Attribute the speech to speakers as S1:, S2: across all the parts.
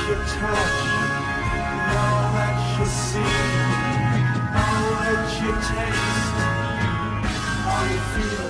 S1: you touch, all that you see, all that you taste, all you feel.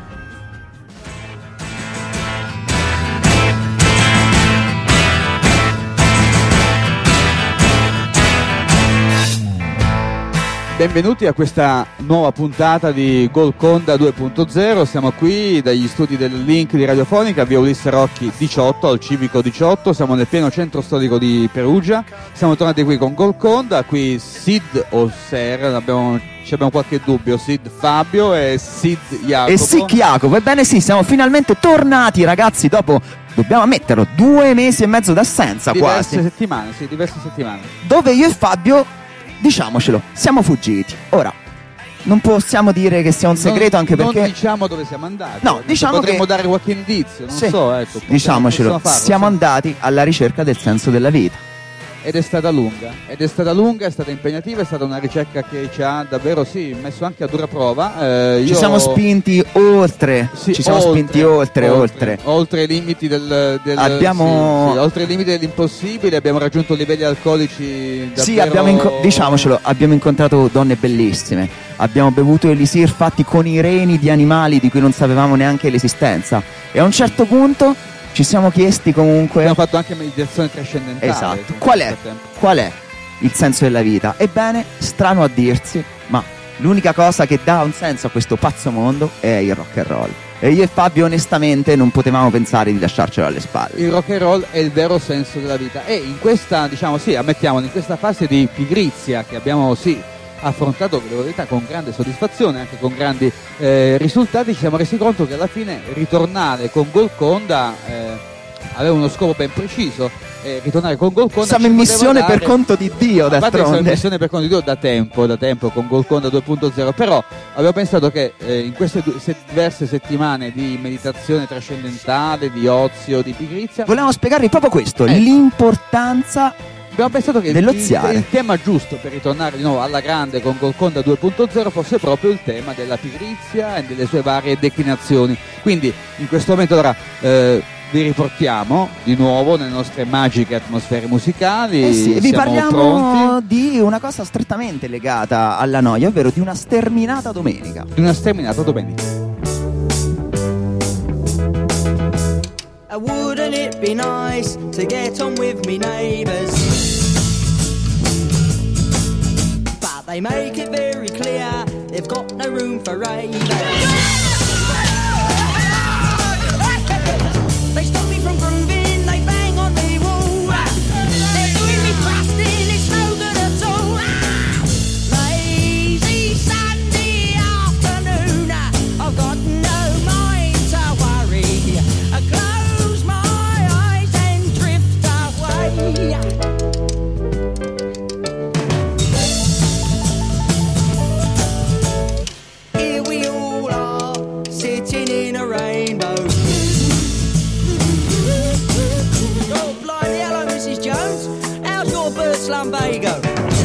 S2: Benvenuti a questa nuova puntata di Golconda 2.0. Siamo qui dagli studi del Link di Radiofonica, via Ulisse Rocchi 18 al Civico 18. Siamo nel pieno centro storico di Perugia. Siamo tornati qui con Golconda, qui Sid o Ser, ci abbiamo qualche dubbio, Sid Fabio e Sid Jacopo.
S3: E Sic Jacopo, ebbene sì, siamo finalmente tornati ragazzi dopo, dobbiamo ammetterlo, 2 mesi e mezzo d'assenza
S2: diverse
S3: quasi.
S2: diverse settimane.
S3: Dove io e Fabio, diciamocelo, siamo fuggiti. Ora, non possiamo dire che sia un segreto, anche perché
S2: non diciamo dove siamo andati.
S3: No, diciamo
S2: potremmo
S3: che
S2: dare qualche indizio, non
S3: sì,
S2: so, ecco.
S3: diciamocelo,
S2: farlo,
S3: siamo
S2: sì.
S3: andati alla ricerca del senso della vita.
S2: Ed è stata lunga, è stata impegnativa, è stata una ricerca che ci ha davvero messo anche a dura prova.
S3: Ci siamo spinti oltre,
S2: oltre i limiti oltre i limiti dell'impossibile. Abbiamo raggiunto livelli alcolici davvero...
S3: Sì, abbiamo incontrato donne bellissime, abbiamo bevuto elisir fatti con i reni di animali di cui non sapevamo neanche l'esistenza, e a un certo punto ci siamo chiesti comunque...
S2: Abbiamo fatto anche meditazione trascendentale.
S3: Esatto. Qual è il senso della vita? Ebbene, strano a dirsi, ma l'unica cosa che dà un senso a questo pazzo mondo è il rock and roll. E io e Fabio onestamente non potevamo pensare di lasciarcelo alle spalle.
S2: Il rock and roll è il vero senso della vita. E in questa, ammettiamolo, in questa fase di pigrizia che abbiamo, affrontato, devo dire, con grande soddisfazione, anche con grandi risultati, ci siamo resi conto che alla fine ritornare con Golconda aveva uno scopo ben preciso. Ritornare con Golconda,
S3: siamo in missione per conto di Dio, d'altronde.
S2: Siamo in missione per conto di Dio da tempo con Golconda 2.0, però abbiamo pensato che in queste diverse settimane di meditazione trascendentale, di ozio, di pigrizia,
S3: volevamo spiegarvi proprio questo, l'importanza.
S2: Abbiamo pensato che
S3: il
S2: tema giusto per ritornare di nuovo alla grande con Golconda 2.0 fosse proprio il tema della pigrizia e delle sue varie declinazioni. Quindi in questo momento allora vi riportiamo di nuovo nelle nostre magiche atmosfere musicali.
S3: E vi parliamo
S2: pronti
S3: di una cosa strettamente legata alla noia, ovvero di una sterminata domenica.
S4: Wouldn't it be nice to get on with me neighbours? But they make it very clear they've got no room for ravers. They stop me from grooving, they bang on the wall. They're doing me thrusting, it's no good at all. Lazy Sunday afternoon, I've got no mind to worry. I close my eyes and drift away. Here we all are, sitting in a rainbow. Oh, blimey, hello, Mrs. Jones. How's your bird's lumbago?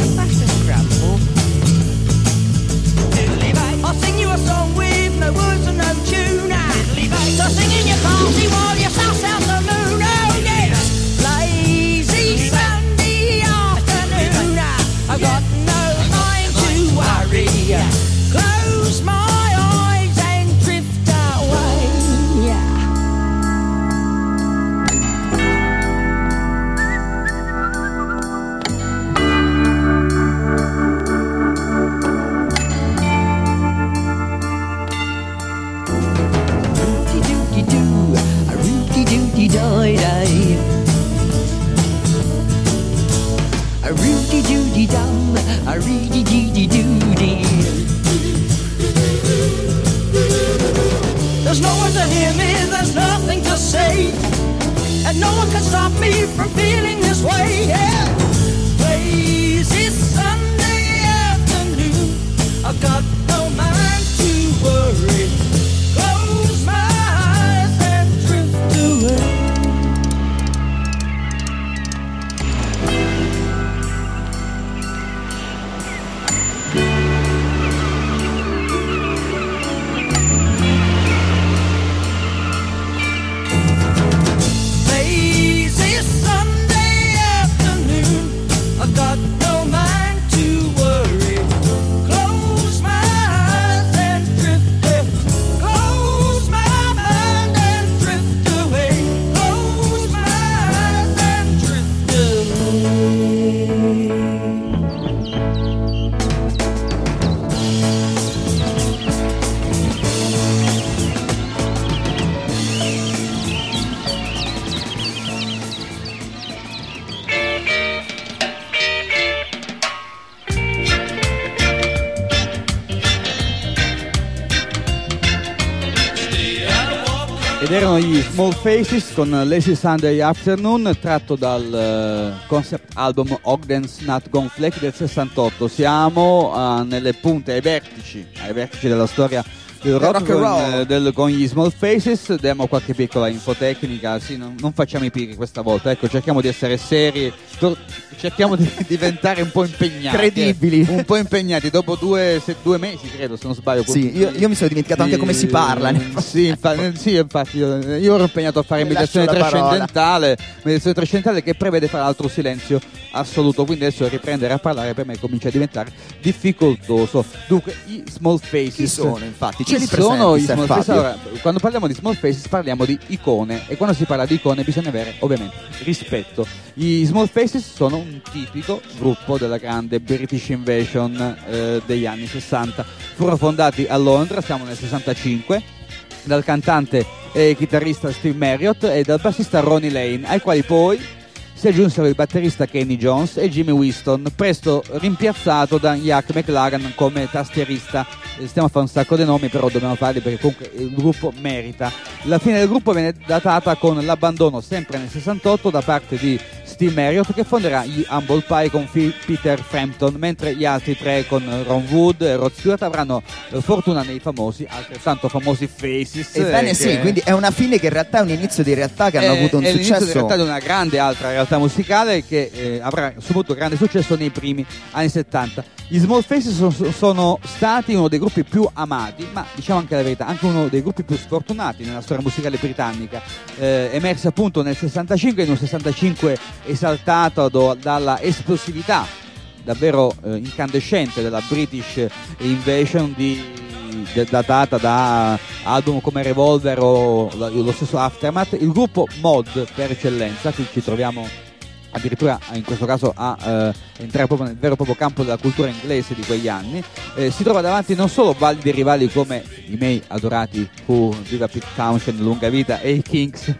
S4: I'll sing you a song with no words and no tune. So sing in your party while you suss out the moon. Oh yes, lazy Sunday afternoon. I've got no mind to worry. Close my eyes and drift away. Die-die. A rooty-dooty-dum, a reedy-dee-dee-doo-dee. There's no one to hear me, there's nothing to say, and no one can stop me from feeling this way. Yeah. Lazy Sunday afternoon, I've got no mind to worry. Close my eyes and drift away. Lazy Sunday
S2: Ed erano gli Small Faces con Lazy Sunday Afternoon, tratto dal concept album Ogden's Not Gone Flake del 68. Siamo nelle punte, ai vertici della storia del rock and roll con gli Small Faces. Diamo qualche piccola infotecnica, sì, non facciamo i pigri questa volta, ecco, cerchiamo di essere seri, cerchiamo di diventare un po' impegnati,
S3: credibili,
S2: un po' impegnati dopo 2 mesi, credo, se non sbaglio.
S3: Sì, io mi sono dimenticato anche come si parla.
S2: Sì, infatti io ero impegnato a fare meditazione trascendentale che prevede fra l'altro silenzio assoluto, quindi adesso riprendere a parlare per me comincia a diventare difficoltoso. Dunque, i Small Faces,
S3: chi sono infatti?
S2: Chi sono i Small Faces? Allora, quando parliamo di Small Faces parliamo di icone, e quando si parla di icone bisogna avere ovviamente rispetto. Gli Small Faces sono un tipico gruppo della grande British Invasion degli anni 60. Furono fondati a Londra, siamo nel 65, dal cantante e chitarrista Steve Marriott e dal bassista Ronnie Lane, ai quali poi si aggiunsero il batterista Kenny Jones e Jimmy Winston, presto rimpiazzato da Jack McLagan come tastierista. Stiamo a fare un sacco di nomi, però dobbiamo farli perché comunque il gruppo merita. La fine del gruppo viene datata con l'abbandono, sempre nel 68, da parte di Steve Marriott, che fonderà gli Humble Pie con Peter Frampton, mentre gli altri tre con Ron Wood e Rod Stewart avranno fortuna nei famosi, altrettanto famosi Faces.
S3: Ebbene sì, quindi è una fine che in realtà è un inizio di realtà che hanno avuto un successo. È l'inizio di realtà
S2: di una grande altra realtà musicale che avrà subito grande successo nei primi anni 70. Gli Small Faces sono stati uno dei gruppi più amati, ma diciamo anche la verità, anche uno dei gruppi più sfortunati nella storia musicale britannica, emersi appunto nel 65, in un 65 esaltato dalla esplosività davvero incandescente della British Invasion datata da album come Revolver o lo stesso Aftermath. Il gruppo mod per eccellenza, qui ci troviamo addirittura in questo caso a entrare proprio nel vero e proprio campo della cultura inglese di quegli anni, si trova davanti non solo validi rivali come i miei adorati Who, Viva Pete Townshend, lunga vita, e i Kings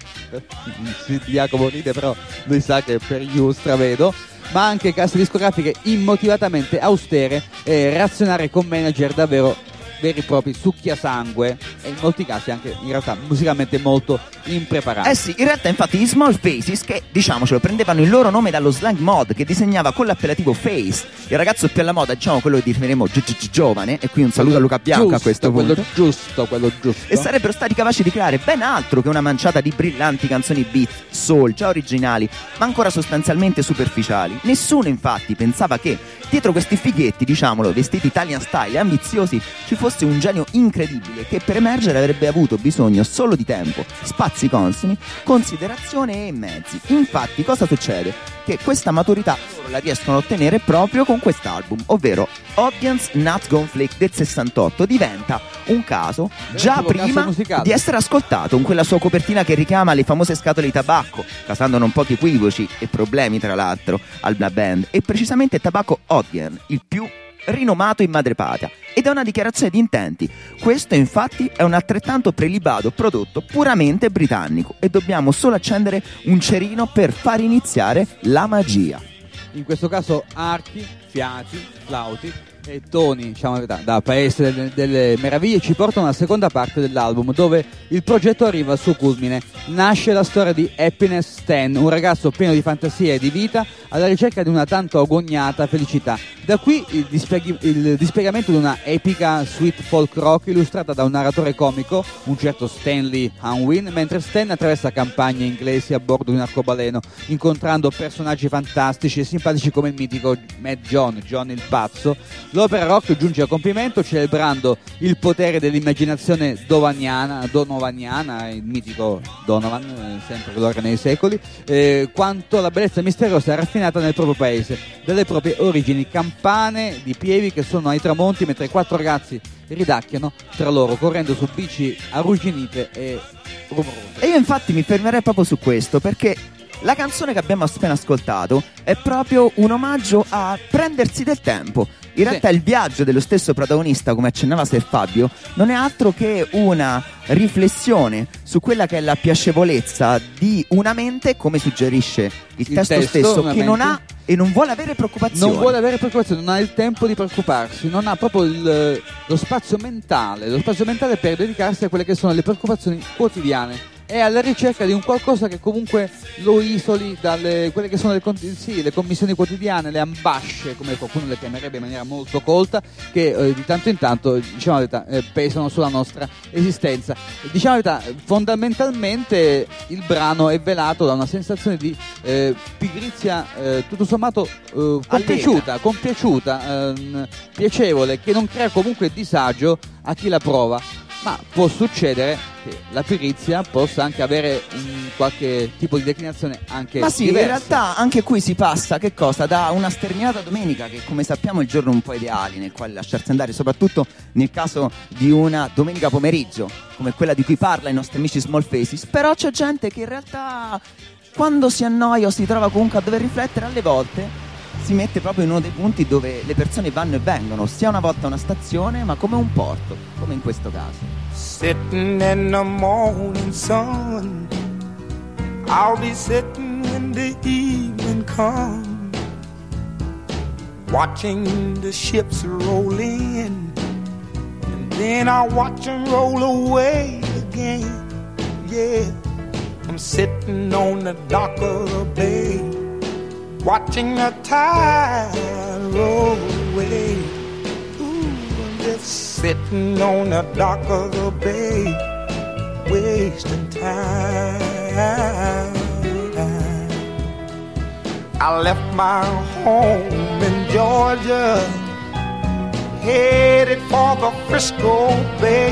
S2: Jacopo ride, però lui sa che per io stravedo, ma anche casse discografiche immotivatamente austere e reazionarie con manager davvero veri e propri succhiasangue, e in molti casi anche in realtà musicalmente molto impreparati.
S3: Sì, in realtà infatti gli Small Faces, che diciamocelo prendevano il loro nome dallo slang mod che disegnava con l'appellativo face il ragazzo più alla moda, diciamo quello che definiremo giovane, e qui un saluto a Luca Bianco a questo punto.
S2: Quello giusto.
S3: E sarebbero stati capaci di creare ben altro che una manciata di brillanti canzoni beat, soul, già originali, ma ancora sostanzialmente superficiali. Nessuno infatti pensava che dietro questi fighetti, diciamolo, vestiti Italian style e ambiziosi, ci fosse un genio incredibile che per emergere avrebbe avuto bisogno solo di tempo, spazi consoni, considerazione e mezzi. Infatti cosa succede? Che questa maturità loro la riescono a ottenere proprio con quest'album, ovvero Ogden's Not Gone Flake del 68 diventa un caso già prima di essere ascoltato, con quella sua copertina che richiama le famose scatole di tabacco, causando non pochi equivoci e problemi tra l'altro alla band, e precisamente tabacco Ogden, il più rinomato in madrepatria, ed è una dichiarazione di intenti. Questo infatti è un altrettanto prelibato prodotto puramente britannico, e dobbiamo solo accendere un cerino per far iniziare la magia.
S2: In questo caso archi, fiati, flauti e toni, diciamo da paese delle meraviglie, ci portano alla seconda parte dell'album, dove il progetto arriva al suo culmine. Nasce la storia di Happiness Stan, un ragazzo pieno di fantasia e di vita alla ricerca di una tanto agognata felicità. Da qui il dispiegamento di una epica suite folk rock illustrata da un narratore comico, un certo Stanley Unwin, mentre Stan attraversa campagne inglesi a bordo di un arcobaleno, incontrando personaggi fantastici e simpatici come il mitico Mad John il pazzo. L'opera rock giunge a compimento celebrando il potere dell'immaginazione donovaniana, il mitico Donovan, sempre gloria nei secoli, quanto la bellezza misteriosa e raffinata nel proprio paese, delle proprie origini campane di pievi che sono ai tramonti, mentre 4 ragazzi ridacchiano tra loro correndo su bici arrugginite e rumorose.
S3: E io infatti mi fermerei proprio su questo, perché la canzone che abbiamo appena ascoltato è proprio un omaggio a prendersi del tempo, In realtà il viaggio dello stesso protagonista, come accennava Ser Fabio, non è altro che una riflessione su quella che è la piacevolezza di una mente, come suggerisce il testo stesso, che non ha e non vuole avere preoccupazioni.
S2: Non vuole avere preoccupazioni, non ha il tempo di preoccuparsi, non ha proprio lo spazio mentale per dedicarsi a quelle che sono le preoccupazioni quotidiane. È alla ricerca di un qualcosa che comunque lo isoli dalle quelle che sono le commissioni quotidiane, le ambasce, come qualcuno le chiamerebbe in maniera molto colta, che di tanto in tanto, diciamo la verità, pesano sulla nostra esistenza. Diciamo la verità, fondamentalmente il brano è velato da una sensazione di pigrizia tutto sommato compiaciuta, piacevole, che non crea comunque disagio a chi la prova. Ma può succedere che la pigrizia possa anche avere qualche tipo di declinazione anche
S3: ma sì,
S2: diversa.
S3: In realtà anche qui si passa che cosa? Da una sterminata domenica, che come sappiamo è il giorno un po' ideale nel quale lasciarsi andare, soprattutto nel caso di una domenica pomeriggio come quella di cui parla i nostri amici Small Faces. Però c'è gente che in realtà, quando si annoia o si trova comunque a dover riflettere, alle volte si mette proprio in uno dei punti dove le persone vanno e vengono, sia una volta una stazione, ma come un porto, come in questo caso.
S1: Sitting in the morning sun, I'll be sitting when the evening comes, watching the ships roll in, and then I'll watch them roll away again. Yeah, I'm sitting on the dock of the bay, watching the tide roll away. Ooh, I'm just sitting on the dock of the bay, wasting time. I left my home in Georgia, headed for the Frisco Bay,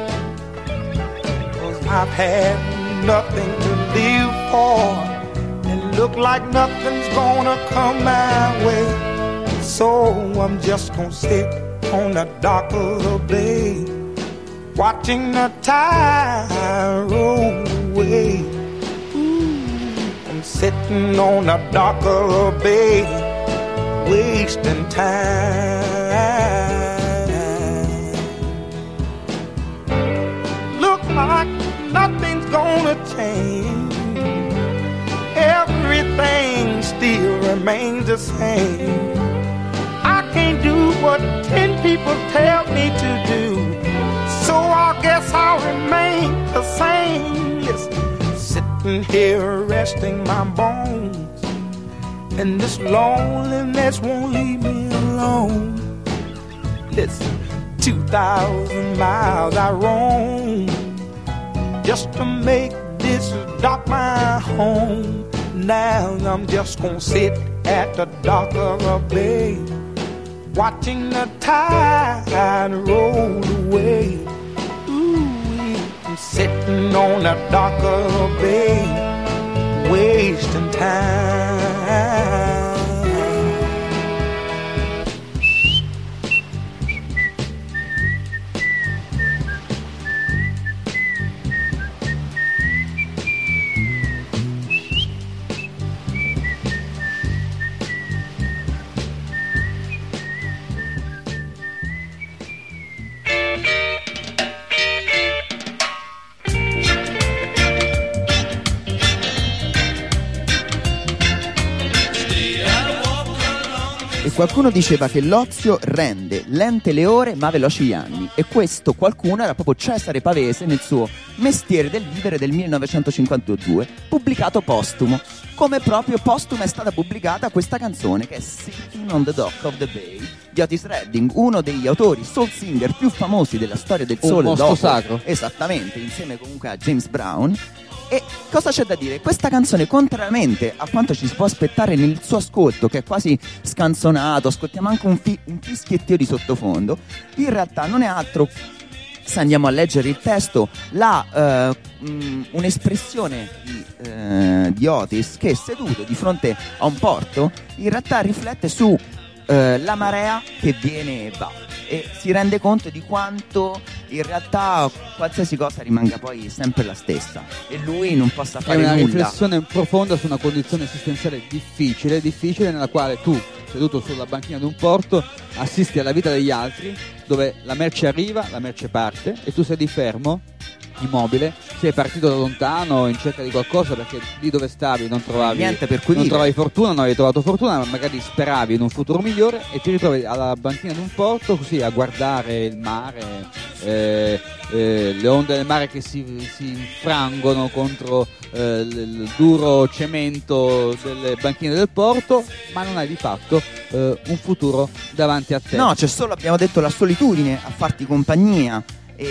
S1: 'cause I've had nothing to live for, look like nothing's gonna come my way. So I'm just gonna sit on the dock of the bay, watching the tide roll away. I'm sitting on the dock of the bay, wasting time. Look like nothing's gonna change, everything still remains the same. I can't do what 10 people tell me to do, so I guess I'll remain the same. Listen, sitting here resting my bones, and this loneliness won't leave me alone. Listen, 2,000 miles I roam just to make this dock my home. Now I'm just gonna sit at the dock of a bay, watching the tide roll away. Ooh, I'm sitting on the dock of a bay, wasting time.
S3: Qualcuno diceva che l'ozio rende lente le ore ma veloci gli anni, e questo qualcuno era proprio Cesare Pavese nel suo Mestiere del vivere del 1952, pubblicato postumo. Come proprio postuma è stata pubblicata questa canzone, che è Sitting on the Dock of the Bay di Otis Redding, uno degli autori soul singer più famosi della storia del soul.
S2: Un mostro sacro.
S3: Esattamente, insieme comunque a James Brown. E cosa c'è da dire? Questa canzone, contrariamente a quanto ci si può aspettare nel suo ascolto, che è quasi scanzonato, ascoltiamo anche un fischiettio di sottofondo, in realtà non è altro, se andiamo a leggere il testo, un'espressione di Otis che, seduto di fronte a un porto, in realtà riflette su la marea che viene e va, e si rende conto di quanto in realtà qualsiasi cosa rimanga poi sempre la stessa e lui non possa fare nulla.
S2: È una riflessione profonda su una condizione esistenziale difficile nella quale tu seduto sulla banchina di un porto, assisti alla vita degli altri, dove la merce arriva, la merce parte e tu sei lì fermo, immobile, sei partito da lontano in cerca di qualcosa perché lì dove stavi non trovavi
S3: niente per cui
S2: non
S3: dire.
S2: trovavi fortuna, non avevi trovato fortuna, ma magari speravi in un futuro migliore e ti ritrovi alla banchina di un porto così a guardare il mare, le onde del mare che si infrangono contro il duro cemento delle banchine del porto, ma non hai di fatto un futuro davanti a te.
S3: No, c'è solo, abbiamo detto, la solitudine a farti compagnia.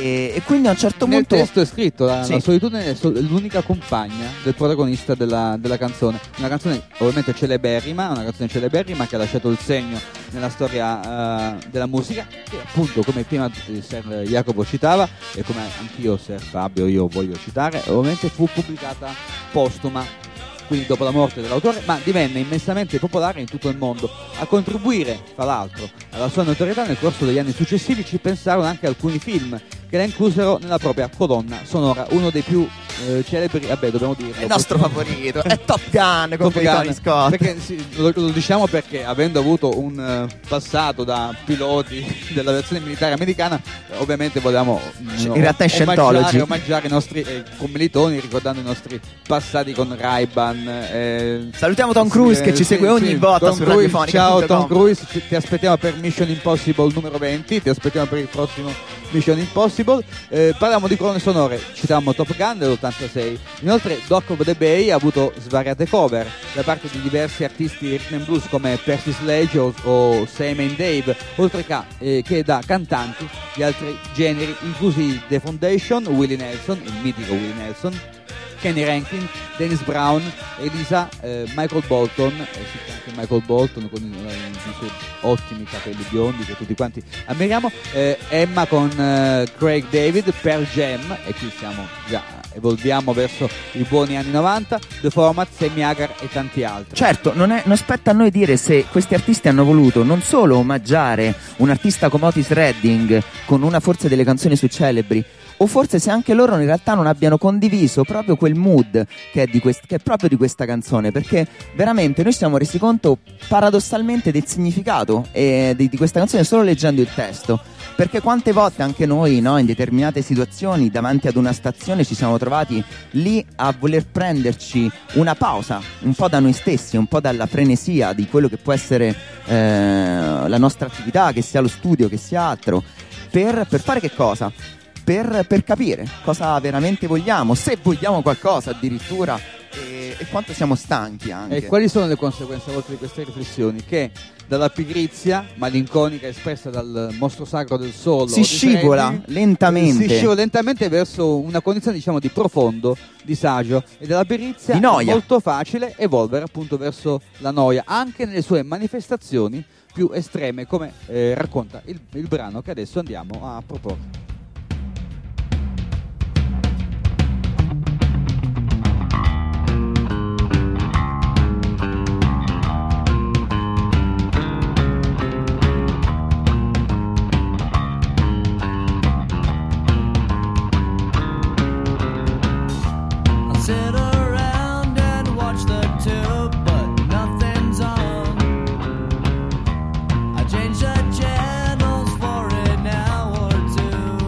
S3: E quindi a un certo
S2: nel
S3: punto
S2: testo è scritto la
S3: Sì.
S2: solitudine è l'unica compagna del protagonista della canzone, una canzone ovviamente celeberrima, che ha lasciato il segno nella storia della musica, che appunto, come prima Ser Jacopo citava e come anch'io, Ser Fabio, io voglio citare, ovviamente fu pubblicata postuma, quindi dopo la morte dell'autore, ma divenne immensamente popolare in tutto il mondo. A contribuire, fra l'altro, alla sua notorietà nel corso degli anni successivi ci pensarono anche alcuni film che la inclusero nella propria colonna sonora. Uno dei più celebri, vabbè, dobbiamo dirlo,
S3: il nostro favorito è Top Gun con Tony Scott.
S2: Perché lo diciamo perché, avendo avuto un passato da piloti dell'aviazione militare americana, ovviamente volevamo
S3: in realtà è Scientology,
S2: omaggiare i nostri commilitoni, ricordando i nostri passati con Ray-Ban.
S3: Salutiamo Tom Cruise che ci segue ogni volta su Radiofonica.
S2: Ciao Tom Cruise, ti aspettiamo per Mission Impossible numero 20, ti aspettiamo per il prossimo Mission Impossible. Parliamo di colonne sonore, citavamo Top Gun dell'86. Inoltre Dock of the Bay ha avuto svariate cover da parte di diversi artisti di rhythm and blues come Percy Sledge o Sam and Dave, oltre che da cantanti di altri generi, inclusi The Foundation, Willie Nelson, il mitico Willie Nelson, Kenny Rankin, Dennis Brown, Elisa, Michael Bolton, anche Michael Bolton con i suoi ottimi capelli biondi che tutti quanti ammiriamo, Emma con Craig David, Pearl Jam, e qui evolviamo verso i buoni anni 90, The Formats, Sammy Hagar e tanti altri.
S3: Certo, non spetta a noi dire se questi artisti hanno voluto non solo omaggiare un artista come Otis Redding con una forse delle canzoni su celebri, o forse se anche loro in realtà non abbiano condiviso proprio quel mood che è proprio di questa canzone, perché veramente noi ci siamo resi conto paradossalmente del significato di questa canzone solo leggendo il testo, perché quante volte anche noi, no, in determinate situazioni davanti ad una stazione ci siamo trovati lì a voler prenderci una pausa un po' da noi stessi, un po' dalla frenesia di quello che può essere la nostra attività, che sia lo studio, che sia altro, per fare che cosa? Per capire cosa veramente vogliamo, se vogliamo qualcosa addirittura, e quanto siamo stanchi anche.
S2: E quali sono le conseguenze a volte di queste riflessioni? Che dalla pigrizia malinconica espressa dal mostro sacro del solo
S3: si scivola lentamente
S2: verso una condizione, diciamo, di profondo disagio, e dalla pigrizia
S3: di noia.
S2: È molto facile evolvere appunto verso la noia, anche nelle sue manifestazioni più estreme, come racconta il brano che adesso andiamo a proporre.
S5: Change the channels for an hour or two.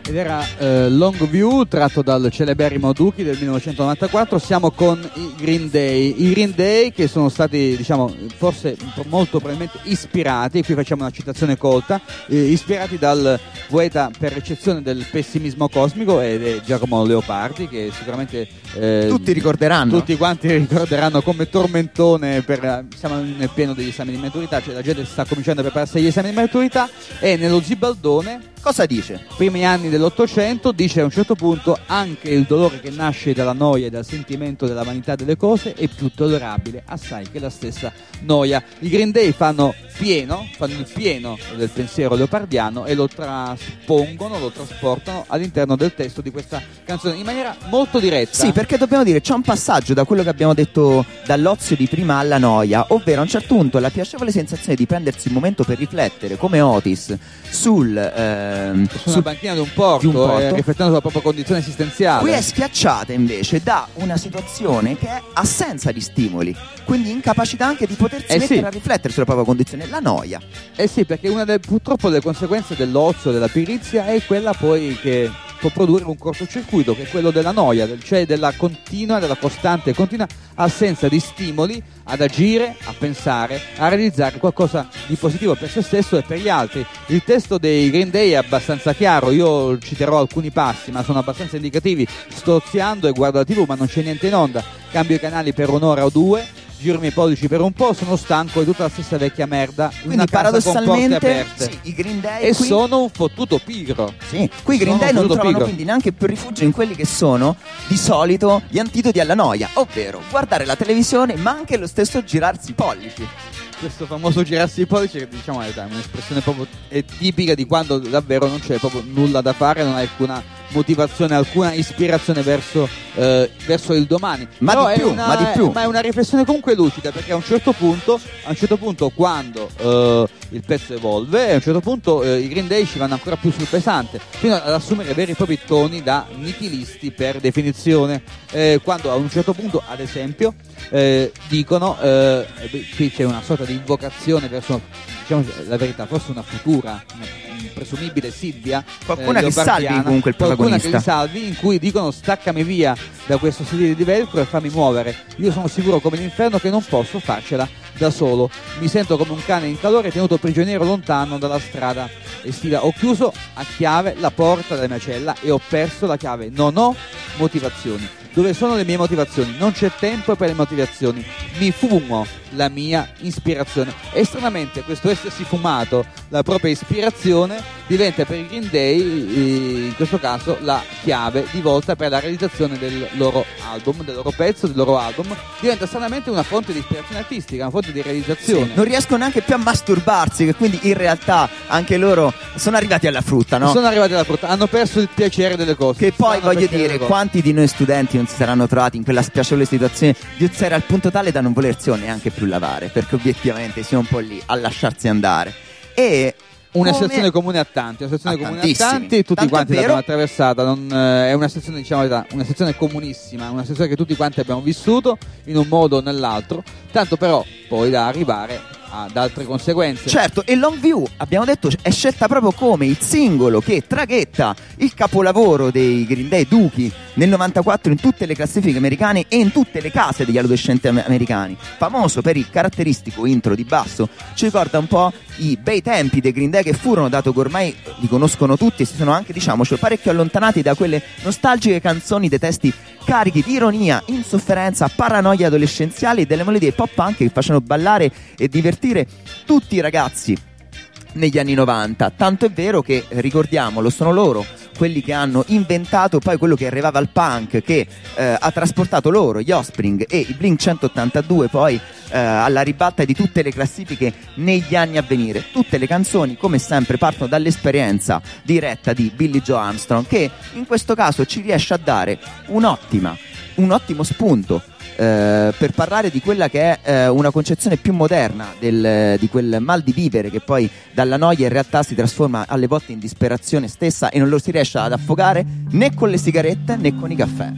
S2: ed era Longview, tratto dal celeberrimo Dookie del 1994. Siamo con i Green Day che sono stati, diciamo, forse molto probabilmente ispirati, qui facciamo una citazione colta, ispirati dal poeta per eccezione del pessimismo cosmico ed è Giacomo Leopardi, che sicuramente tutti quanti ricorderanno come tormentone siamo nel pieno degli esami di maturità, cioè la gente sta cominciando a prepararsi agli esami di maturità, e nello Zibaldone
S3: cosa dice?
S2: Primi anni dell'800 dice a un certo punto: anche il dolore che nasce dalla noia e dal sentimento della vanità delle cose è più tollerabile assai che la stessa noia. I Green Day fanno il pieno del pensiero leopardiano e lo trasportano all'interno del testo di questa canzone in maniera molto diretta.
S3: Sì, perché dobbiamo dire, c'è un passaggio da quello che abbiamo detto, dall'ozio di prima alla noia, ovvero a un certo punto la piacevole sensazione di prendersi un momento per riflettere, come Otis, sulla
S2: banchina di un porto, riflettendo sulla propria condizione esistenziale.
S3: Qui è schiacciata invece da una situazione che è assenza di stimoli, quindi incapacità anche di potersi mettere a riflettere sulla propria condizione, la noia.
S2: Sì, perché purtroppo delle conseguenze dell'ozio, della pirizia, è quella poi che può produrre un cortocircuito, che è quello della noia, cioè della costante e continua assenza di stimoli ad agire, a pensare, a realizzare qualcosa di positivo per se stesso e per gli altri. Il testo dei Green Day è abbastanza chiaro, io citerò alcuni passi ma sono abbastanza indicativi. Sto oziando e guardo la TV ma non c'è niente in onda, cambio i canali per un'ora o due, giro i miei pollici per un po', sono stanco, è tutta la stessa vecchia merda.
S3: Quindi paradossalmente i Green Day
S2: e sono un fottuto pigro.
S3: Sì, qui i Green Day non trovano quindi neanche più rifugio in quelli che sono di solito gli antidoti alla noia, ovvero guardare la televisione ma anche lo stesso girarsi i pollici.
S2: Questo famoso girarsi i pollici, che diciamo è un'espressione proprio tipica di quando davvero non c'è proprio nulla da fare, non hai alcuna motivazione, alcuna ispirazione verso il domani.
S3: Ma di più.
S2: Ma è una riflessione comunque lucida, perché a un certo punto quando il pezzo evolve, a un certo punto i Green Day ci vanno ancora più sul pesante, fino ad assumere veri e propri toni da nihilisti per definizione, quando a un certo punto, ad esempio, dicono, qui c'è una sorta di invocazione verso, diciamo la verità, forse una futura, presumibile Silvia,
S3: qualcuna che salvi comunque il protagonista,
S2: che li salvi, in cui dicono: staccami via da questo sedile di velcro e fammi muovere, io sono sicuro come l'inferno che non posso farcela da solo, mi sento come un cane in calore tenuto prigioniero lontano dalla strada estiva, ho chiuso a chiave la porta della mia cella e ho perso la chiave, non ho motivazioni. Dove sono le mie motivazioni? Non c'è tempo per le motivazioni, mi fumo la mia ispirazione. E stranamente questo essersi fumato la propria ispirazione diventa per i Green Day, in questo caso, la chiave di volta per la realizzazione del loro album, del loro pezzo, del loro album. Diventa stranamente una fonte di ispirazione artistica, una fonte di realizzazione.
S3: Sì, non riescono neanche più a masturbarsi, che quindi in realtà anche loro sono arrivati alla frutta, no?
S2: Sono arrivati alla frutta, hanno perso il piacere delle cose.
S3: Che poi voglio dire, quanti di noi studenti non si saranno trovati in quella spiacevole situazione di ozzare al punto tale da non volersi neanche più lavare, perché obiettivamente siamo un po' lì a lasciarsi andare. E
S2: una situazione comune a tanti, una situazione comune a tanti, tutti quanti l'abbiamo attraversata, è una situazione, diciamo una situazione comunissima, una situazione che tutti quanti abbiamo vissuto in un modo o nell'altro, tanto però poi da arrivare ad altre conseguenze.
S3: Certo, e Longview, abbiamo detto, è scelta proprio come il singolo che traghetta il capolavoro dei Green Day, Dookie, nel 94 in tutte le classifiche americane e in tutte le case degli adolescenti americani. Famoso per il caratteristico intro di basso, ci ricorda un po' i bei tempi dei Green Day, che furono, dato che ormai li conoscono tutti e si sono anche, diciamoci, parecchio allontanati da quelle nostalgiche canzoni dei testi carichi di ironia, insofferenza, paranoia adolescenziali e delle melodie pop punk che facevano ballare e divertire tutti i ragazzi negli anni 90. Tanto è vero che, ricordiamolo, sono loro quelli che hanno inventato poi quello che arrivava al punk, che ha trasportato loro, gli Offspring e i Blink 182 poi alla ribalta di tutte le classifiche negli anni a venire. Tutte le canzoni, come sempre, partono dall'esperienza diretta di Billie Joe Armstrong, che in questo caso ci riesce a dare un ottimo spunto per parlare di quella che è una concezione più moderna di quel mal di vivere che poi dalla noia in realtà si trasforma alle volte in disperazione stessa e non lo si riesce ad affogare né con le sigarette né con i caffè.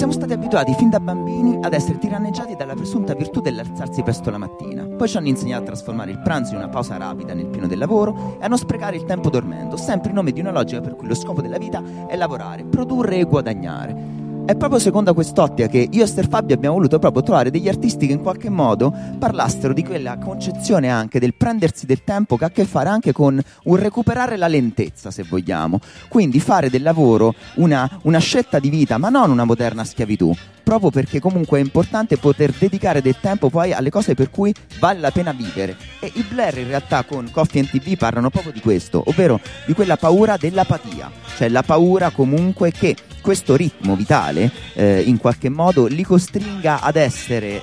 S3: Siamo stati abituati fin da bambini ad essere tiranneggiati dalla presunta virtù dell'alzarsi presto la mattina. Poi ci hanno insegnato a trasformare il pranzo in una pausa rapida nel pieno del lavoro e a non sprecare il tempo dormendo, sempre in nome di una logica per cui lo scopo della vita è lavorare, produrre e guadagnare. È proprio secondo quest'ottica che io e Ster Fabio abbiamo voluto proprio trovare degli artisti che in qualche modo parlassero di quella concezione anche del prendersi del tempo che ha a che fare anche con un recuperare la lentezza, se vogliamo. Quindi fare del lavoro una scelta di vita, ma non una moderna schiavitù, proprio perché comunque è importante poter dedicare del tempo poi alle cose per cui vale la pena vivere. E i Blair in realtà con Coffee and TV parlano proprio di questo, ovvero di quella paura dell'apatia, cioè la paura comunque che questo ritmo vitale in qualche modo li costringa ad essere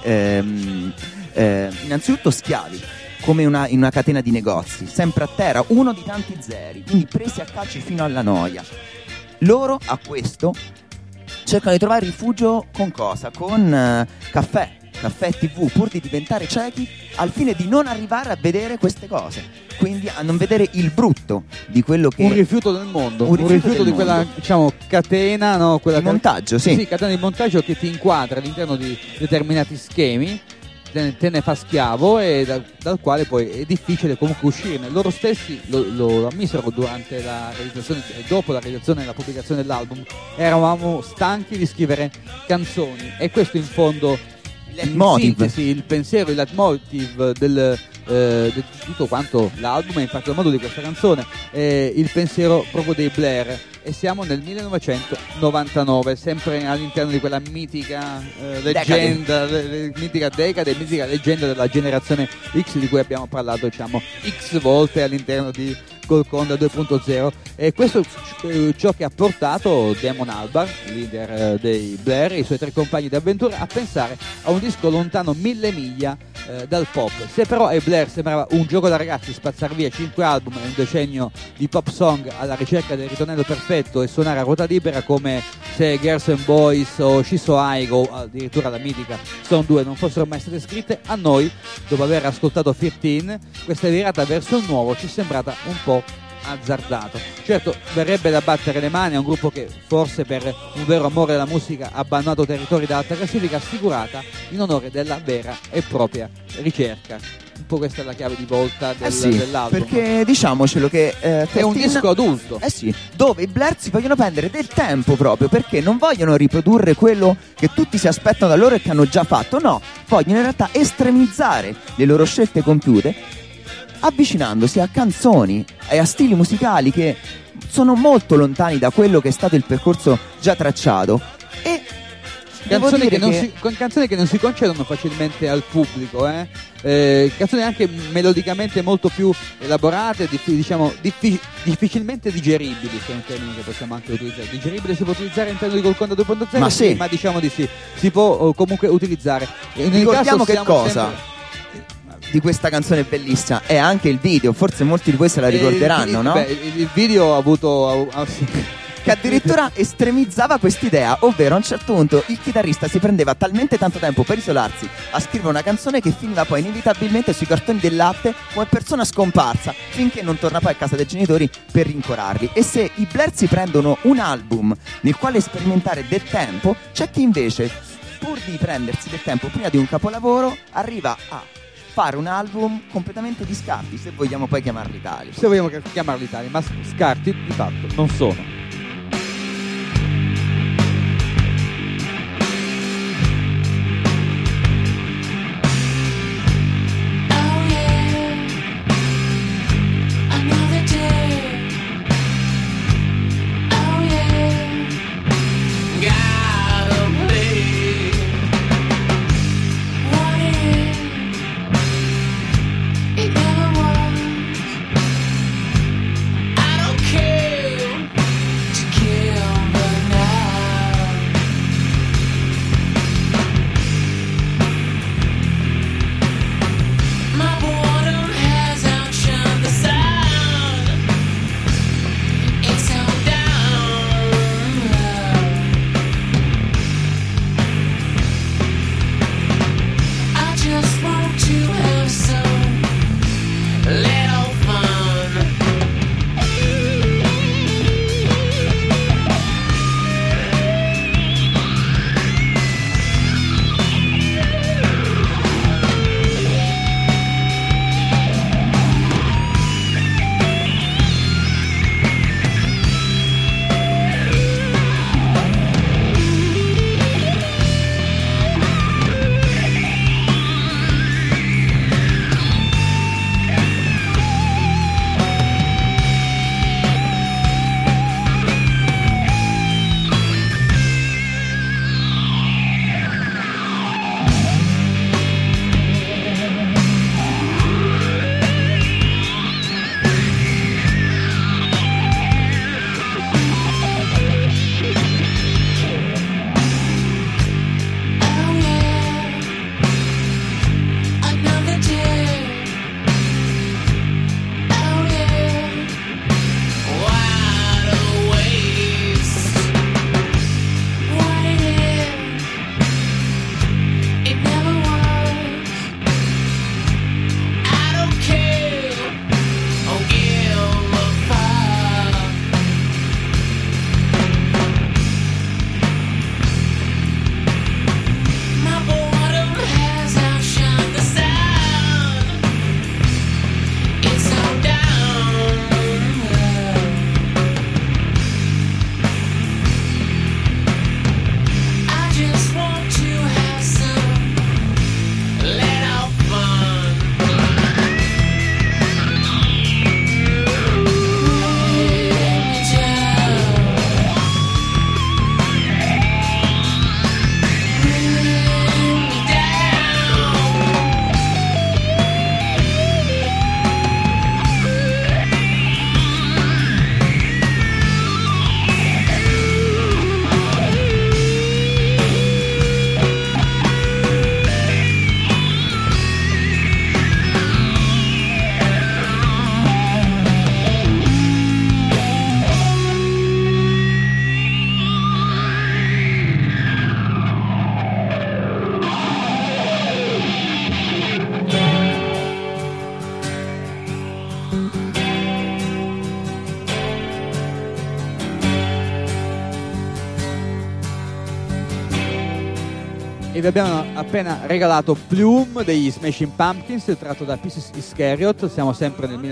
S3: innanzitutto schiavi, come in una catena di negozi, sempre a terra, uno di tanti zeri, quindi presi a calci fino alla noia. Loro a questo cercano di trovare rifugio con cosa? Con caffè e TV, pur di diventare ciechi al fine di non arrivare a vedere queste cose, quindi a non vedere il brutto di quello che
S2: un rifiuto del mondo,
S3: un rifiuto
S2: di
S3: del
S2: quella,
S3: mondo.
S2: diciamo, catena, no? Quella
S3: di montaggio, sì,
S2: catena di montaggio che ti inquadra all'interno di determinati schemi, te ne fa schiavo e dal quale poi è difficile comunque uscirne. Loro stessi lo ammisero durante la realizzazione e dopo la realizzazione e la pubblicazione dell'album. Eravamo stanchi di scrivere canzoni e questo in fondo in sintesi il pensiero, il leitmotiv di tutto quanto l'album e in particolar modo di questa canzone, il pensiero proprio dei Blair. E siamo nel 1999, sempre all'interno di quella mitica leggenda, mitica decade, mitica leggenda della generazione X di cui abbiamo parlato, diciamo, X volte all'interno di Golconda 2.0. E questo è ciò che ha portato Damon Albarn, leader dei Blair, e i suoi 3 compagni di avventura a pensare a un disco lontano 1000 miglia dal pop. Se però ai Blair sembrava un gioco da ragazzi spazzar via 5 album e un decennio di pop song alla ricerca del ritornello perfetto e suonare a ruota libera come se Girls and Boys o She's So High o addirittura la mitica Stone 2 non fossero mai state scritte, a noi, dopo aver ascoltato 15, questa virata verso il nuovo ci è sembrata un po' azzardato. Certo, verrebbe da battere le mani a un gruppo che forse per un vero amore della musica ha abbandonato territori dall'alta classifica assicurata in onore della vera e propria ricerca. Un po' questa è la chiave di volta dell'album.
S3: Perché diciamocelo che
S2: è un disco adulto.
S3: Sì, dove i Blair si vogliono prendere del tempo proprio perché non vogliono riprodurre quello che tutti si aspettano da loro e che hanno già fatto. No, vogliono in realtà estremizzare le loro scelte compiute, avvicinandosi a canzoni e a stili musicali che sono molto lontani da quello che è stato il percorso già tracciato. E
S2: canzoni che non si concedono facilmente al pubblico, canzoni anche melodicamente molto più elaborate, difficilmente digeribili, se è un termine che possiamo anche utilizzare. Digeribile si può utilizzare all'interno di Golconda 2.0?
S3: Ma sì,
S2: ma diciamo di sì, si può comunque utilizzare.
S3: Ricordiamo che cosa di questa canzone bellissima è anche il video, forse molti di voi se la ricorderanno, no?
S2: Il video ha avuto
S3: che addirittura estremizzava quest'idea, ovvero a un certo punto il chitarrista si prendeva talmente tanto tempo per isolarsi a scrivere una canzone che finiva poi inevitabilmente sui cartoni del latte come persona scomparsa, finché non torna poi a casa dei genitori per rincuorarli. E se i Blair si prendono un album nel quale sperimentare del tempo, c'è chi invece, pur di prendersi del tempo prima di un capolavoro, arriva a fare un album completamente di scarti, se vogliamo poi chiamarli tali.
S2: Se vogliamo chiamarli tali, ma scarti di fatto non sono.
S4: I don't care
S2: E vi abbiamo appena regalato Plume degli Smashing Pumpkins, tratto da Pieces Iscariot. Siamo sempre nel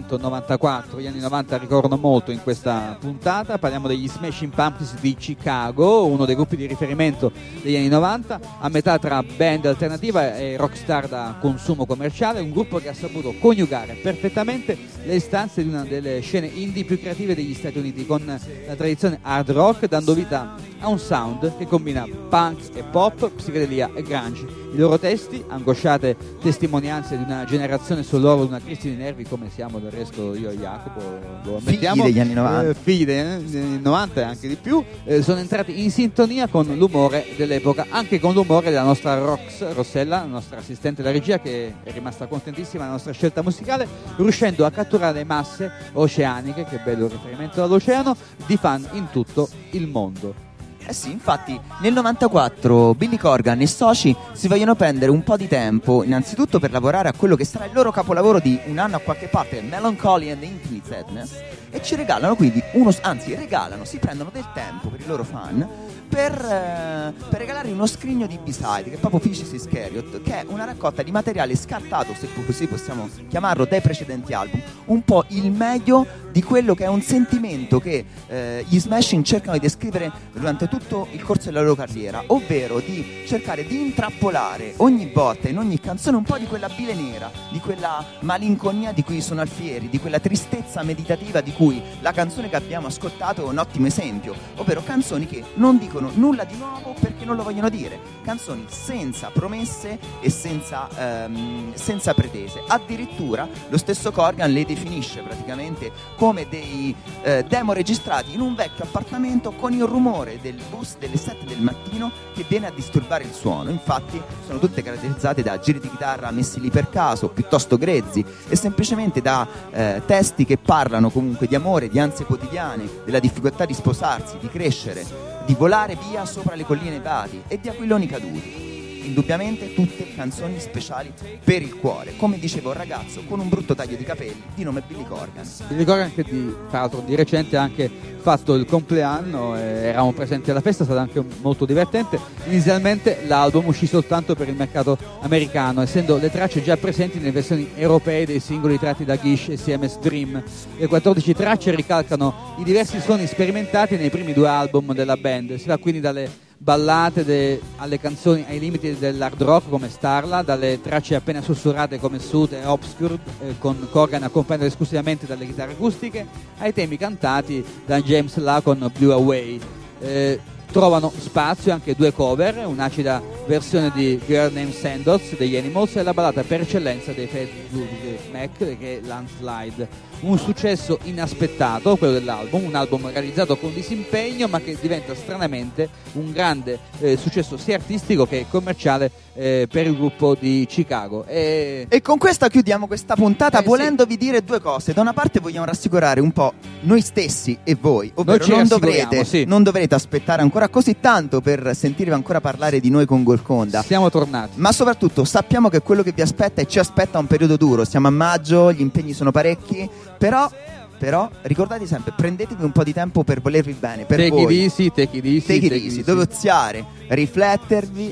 S2: 1994, gli anni 90 ricordano molto in questa puntata. Parliamo degli Smashing Pumpkins di Chicago, uno dei gruppi di riferimento degli anni 90, a metà tra band alternativa e rockstar da consumo commerciale, un gruppo che ha saputo coniugare perfettamente le istanze di una delle scene indie più creative degli Stati Uniti, con la tradizione hard rock, dando vita a un sound che combina punk e pop, psichedelia e grunge. I loro testi, angosciate testimonianze di una generazione sull'orlo di una crisi di nervi, come siamo del resto io e Jacopo, lo ammettiamo,
S3: figli degli anni 90,
S2: figli degli anni 90 e anche di più, sono entrati in sintonia con l'umore dell'epoca, anche con l'umore della nostra Rossella, la nostra assistente della regia, che è rimasta contentissima della nostra scelta musicale, riuscendo a catturare le masse oceaniche, che bello riferimento all'oceano, di fan in tutto il mondo.
S3: Eh sì, infatti nel 94 Billy Corgan e soci si vogliono prendere un po' di tempo, innanzitutto per lavorare a quello che sarà il loro capolavoro di un anno a qualche parte, Melancholy and Infinite Sadness, e ci regalano quindi si prendono del tempo per i loro fan per regalare uno scrigno di B-side, che è proprio Pieces Iscariot, che è una raccolta di materiale scartato, se così possiamo chiamarlo, dai precedenti album, un po' il meglio di quello che è un sentimento che gli Smashing cercano di descrivere durante tutto il corso della loro carriera, ovvero di cercare di intrappolare ogni volta in ogni canzone un po' di quella bile nera, di quella malinconia di cui sono alfieri, di quella tristezza meditativa di cui la canzone che abbiamo ascoltato è un ottimo esempio, ovvero canzoni che non dicono nulla di nuovo perché non lo vogliono dire, canzoni senza promesse e senza pretese. Addirittura lo stesso Corgan le definisce praticamente come dei demo registrati in un vecchio appartamento con il rumore del bus delle 7 del mattino che viene a disturbare il suono. Infatti sono tutte caratterizzate da giri di chitarra messi lì per caso, piuttosto grezzi, e semplicemente da testi che parlano comunque di amore, di ansie quotidiane, della difficoltà di sposarsi, di crescere, di volare via sopra le colline nevate e di aquiloni caduti. Indubbiamente tutte canzoni speciali per il cuore, come diceva un ragazzo con un brutto taglio di capelli di nome Billy Corgan.
S2: Billy Corgan, che tra l'altro di recente ha anche fatto il compleanno, eravamo presenti alla festa, è stato anche molto divertente. Inizialmente l'album uscì soltanto per il mercato americano, essendo le tracce già presenti nelle versioni europee dei singoli tratti da Gish e CMS Dream. Le 14 tracce ricalcano i diversi suoni sperimentati nei primi 2 album della band. Si va quindi dalle ballate alle canzoni ai limiti dell'hard rock come Starla, dalle tracce appena sussurrate come Suit e Obscured, con Corgan accompagnato esclusivamente dalle chitarre acustiche, ai temi cantati da James La con Blew Away. Trovano spazio anche 2 cover, un'acida versione di Girl Named Sandoz degli Animals e la ballata per eccellenza dei Fleetwood Mac, che è Landslide. Un successo inaspettato quello dell'album, un album realizzato con disimpegno ma che diventa stranamente un grande successo sia artistico che commerciale per il gruppo di Chicago. E
S3: con questa chiudiamo questa puntata volendovi
S2: sì,
S3: dire 2 cose. Da una parte vogliamo rassicurare un po' noi stessi e voi, ovvero non dovrete aspettare ancora così tanto per sentirvi ancora parlare di noi con Golconda.
S2: Siamo tornati.
S3: Ma soprattutto sappiamo che quello che vi aspetta e ci aspetta un periodo duro. Siamo a maggio, gli impegni sono parecchi, però ricordate sempre, prendetevi un po' di tempo per volervi bene, per
S2: take
S3: voi.
S2: Take it easy,
S3: doviziare, riflettervi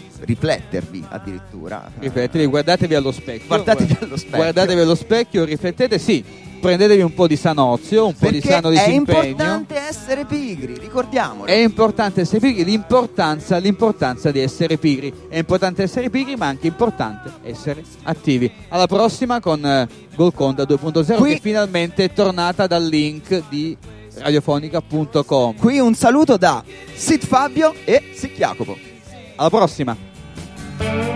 S3: addirittura.
S2: Riflettevi, guardatevi allo specchio.
S3: Guardatevi
S2: allo specchio, riflettete, sì. Prendetevi un po' di sanozio, un po' di sano disimpegno.
S3: È importante essere pigri, ricordiamolo.
S2: È importante essere pigri, l'importanza di essere pigri. È importante essere pigri, ma anche importante essere attivi. Alla prossima con Golconda 2.0, che finalmente è tornata dal link di radiofonica.com.
S3: Qui un saluto da Sid Fabio e Sid Jacopo.
S2: Alla prossima.